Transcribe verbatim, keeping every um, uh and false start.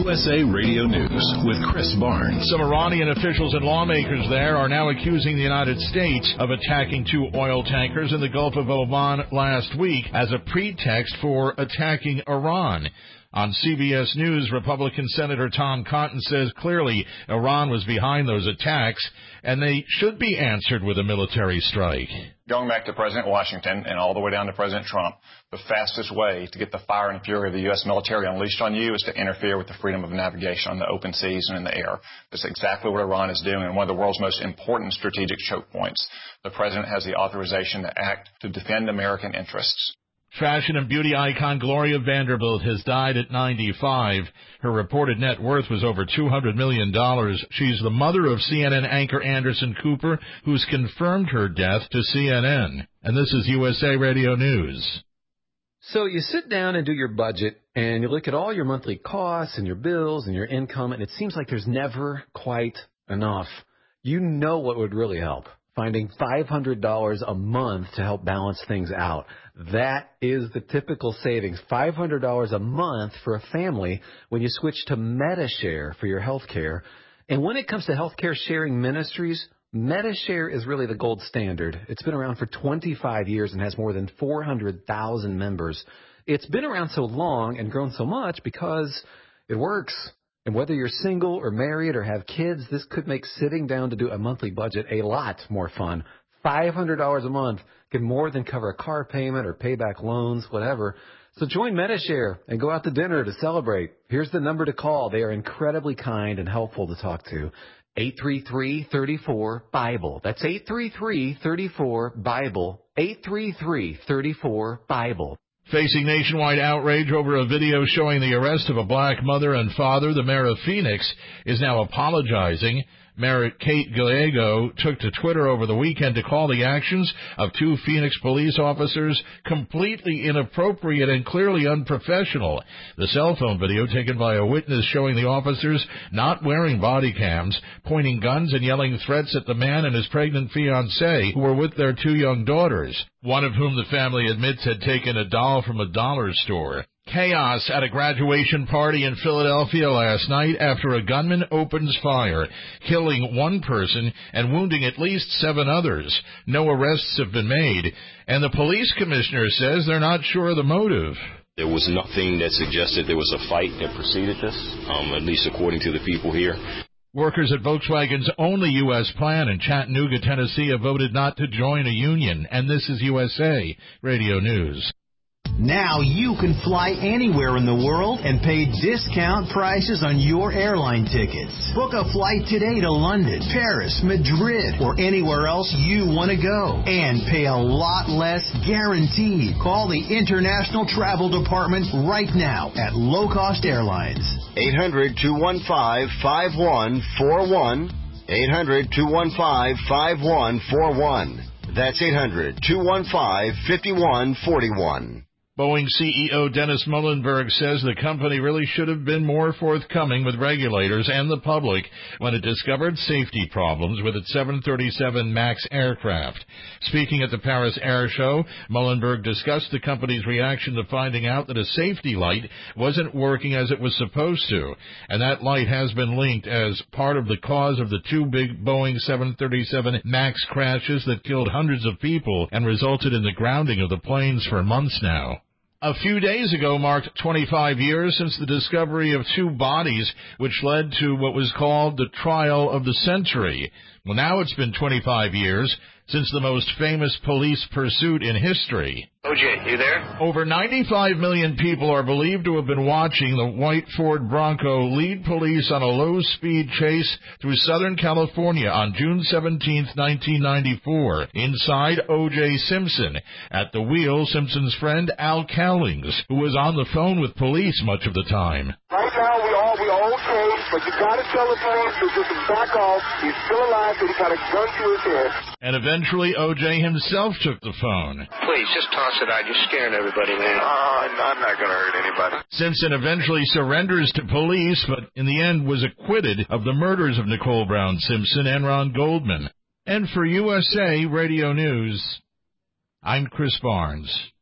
U S A Radio News with Chris Barnes. Some Iranian officials and lawmakers there are now accusing the United States of attacking two oil tankers in the Gulf of Oman last week as a pretext for attacking Iran. On C B S News, Republican Senator Tom Cotton says clearly Iran was behind those attacks, and they should be answered with a military strike. Going back to President Washington and all the way down to President Trump, the fastest way to get the fire and fury of the U S military unleashed on you is to interfere with the freedom of navigation on the open seas and in the air. That's exactly what Iran is doing, and one of the world's most important strategic choke points. The President has the authorization to act to defend American interests. Fashion and beauty icon Gloria Vanderbilt has died at ninety-five. Her reported net worth was over two hundred million dollars. She's the mother of C N N anchor Anderson Cooper, who's confirmed her death to C N N. And this is U S A Radio News. So you sit down and do your budget, and you look at all your monthly costs and your bills and your income, and it seems like there's never quite enough. You know what would really help? Finding five hundred dollars a month to help balance things out. That is the typical savings, five hundred dollars a month for a family when you switch to Medi-Share for your health care. And when it comes to healthcare sharing ministries, Medi-Share is really the gold standard. It's been around for twenty-five years and has more than four hundred thousand members. It's been around so long and grown so much because it works. And whether you're single or married or have kids, this could make sitting down to do a monthly budget a lot more fun. five hundred dollars a month can more than cover a car payment or pay back loans, whatever. So join Medi-Share and go out to dinner to celebrate. Here's the number to call. They are incredibly kind and helpful to talk to. eight three three, three four, BIBLE. That's eight three three, three four, BIBLE. eight three three, three four, BIBLE. Facing nationwide outrage over a video showing the arrest of a black mother and father, the mayor of Phoenix is now apologizing. Mayor Kate Gallego took to Twitter over the weekend to call the actions of two Phoenix police officers completely inappropriate and clearly unprofessional. The cell phone video taken by a witness showing the officers not wearing body cams, pointing guns and yelling threats at the man and his pregnant fiancée who were with their two young daughters, one of whom the family admits had taken a doll from a dollar store. Chaos at a graduation party in Philadelphia last night after a gunman opens fire, killing one person and wounding at least seven others. No arrests have been made, and the police commissioner says they're not sure of the motive. There was nothing that suggested there was a fight that preceded this, um, at least according to the people here. Workers at Volkswagen's only U S plant in Chattanooga, Tennessee, have voted not to join a union, and this is U S A Radio News. Now you can fly anywhere in the world and pay discount prices on your airline tickets. Book a flight today to London, Paris, Madrid, or anywhere else you want to go. And pay a lot less guaranteed. Call the International Travel Department right now at Low Cost Airlines. eight hundred, two one five, five one four one. eight hundred, two one five, five one four one. That's eight hundred, two one five, five one four one. Boeing C E O Dennis Muilenburg says the company really should have been more forthcoming with regulators and the public when it discovered safety problems with its seven thirty-seven MAX aircraft. Speaking at the Paris Air Show, Muilenburg discussed the company's reaction to finding out that a safety light wasn't working as it was supposed to, and that light has been linked as part of the cause of the two big Boeing seven thirty-seven MAX crashes that killed hundreds of people and resulted in the grounding of the planes for months now. A few days ago marked twenty-five years since the discovery of two bodies, which led to what was called the trial of the century. Well, now it's been twenty-five years since the most famous police pursuit in history. O J, you there? Over ninety-five million people are believed to have been watching the white Ford Bronco lead police on a low-speed chase through Southern California on June seventeenth, nineteen ninety-four. Inside, O J Simpson. At the wheel, Simpson's friend Al Cowlings, who was on the phone with police much of the time. Right now, we all we are okay, but you got to tell the police to just back off. He's still alive, so he got a gun to his head. And eventually, O J himself took the phone. Please, just toss it out. You're scaring everybody, man. Uh, I'm not going to hurt anybody. Simpson eventually surrenders to police, but in the end was acquitted of the murders of Nicole Brown Simpson and Ron Goldman. And for U S A Radio News, I'm Chris Barnes.